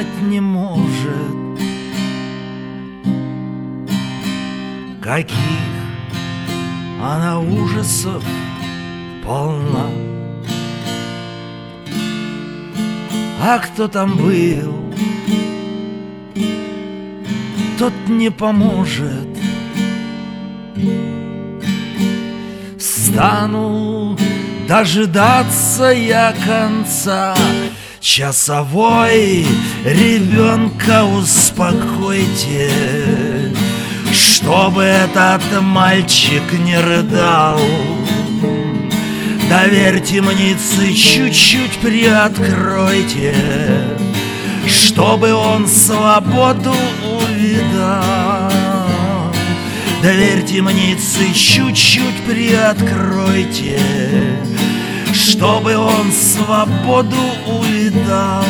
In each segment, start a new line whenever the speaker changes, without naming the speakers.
знать не может, каких она ужасов полна. А кто там был, тот не поможет. Стану дожидаться я конца. Часовой, ребенка успокойте, чтобы этот мальчик не рыдал. Дверь темницы чуть-чуть приоткройте, чтобы он свободу увидал. Дверь темницы чуть-чуть приоткройте, чтобы он свободу увидал.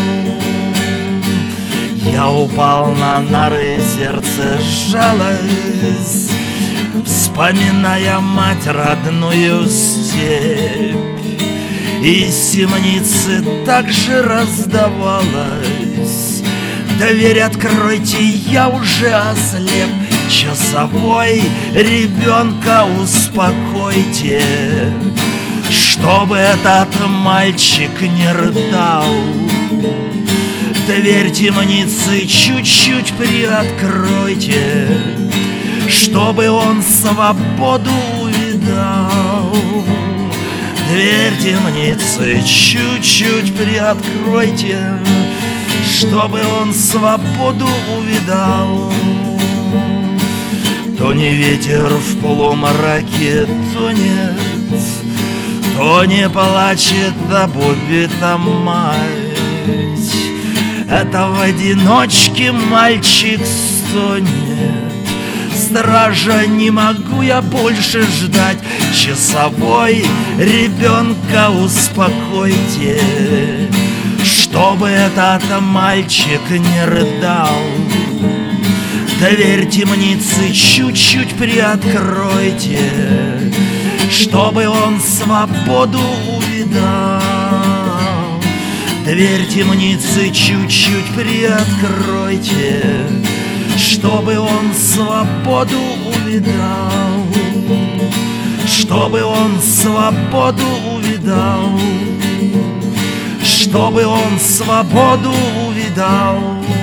Я упал на нары, сердце сжалось, вспоминая мать родную степь. Из темницы также раздавалось: дверь откройте, я уже ослеп. Часовой, ребенка успокойте, чтобы этот мальчик не рыдал. Дверь темницы чуть-чуть приоткройте, чтобы он свободу увидал. Дверь темницы чуть-чуть приоткройте, чтобы он свободу увидал. То не ветер в полумраке тонет, то не плачет об убитом мать. Это в одиночке мальчик стонет. Стража, не могу я больше ждать. Часовой, ребенка успокойте, чтобы этот мальчик не рыдал. Дверь темницы чуть-чуть приоткройте, чтобы он свободу увидал. Дверь темницы чуть-чуть приоткройте, чтобы он свободу увидал. Чтобы он свободу увидал. Чтобы он свободу увидал.